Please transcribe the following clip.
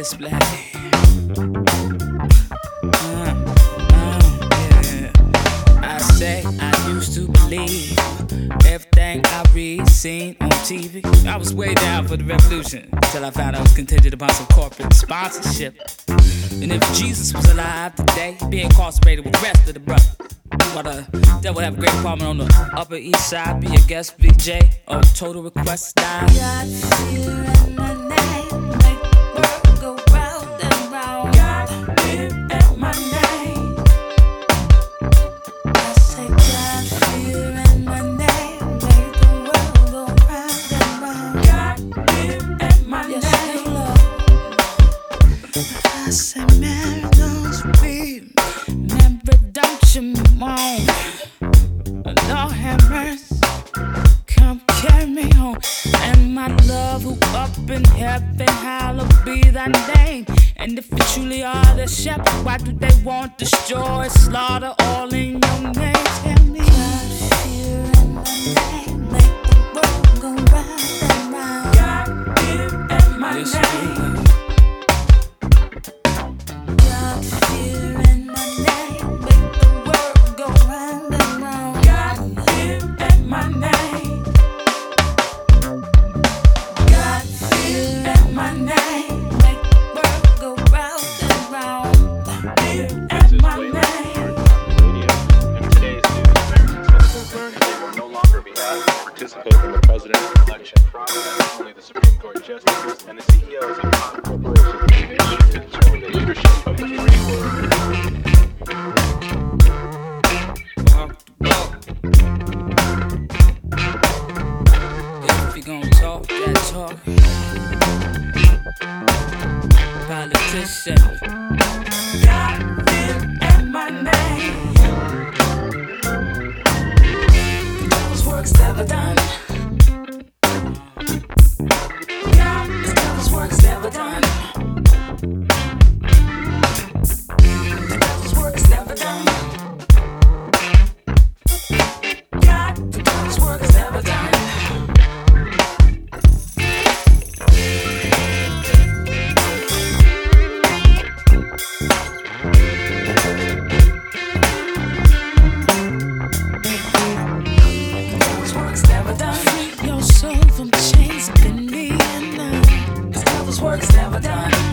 display. I say I used to believe everything I read, seen on TV. I was way down for the revolution till I found I was contingent upon some corporate sponsorship. And if Jesus was alive today, he'd be incarcerated with the rest of the brothers. While the devil have a great apartment on the Upper East Side, be a guest VJ or Total Request style. Got fear in my name, make the world go round and round. Got fear in my name. I say got fear in my name, make the world go round and round. Got fear in my name. I say Mary knows me. Remember, don't you moan. Lord have mercy, come carry me home. And my love, who up in heaven, hallowed be thy name. And if you truly are the shepherd, why do they want destroy, slaughter all in your name? Tell me. Got fear in my name, make the world go round and round. Got fear in my name. Got fear in my name, make the world go round and round. Got fear in my name. Got fear in my name, make the world go round and round. Fear in my name. Today's news, Americans learned they will no longer be asked to participate in the presidential election process. Only the Supreme Court justices and the CEOs of top corporations to determine the leadership of the free world. If you gon' talk that talk, politician. Got fear in my name. The devil's work's never done. The devil's work's never done. The devil's work's never done. The devil's work's never done. Free your soul from chains beneath. The Devil's work's never done.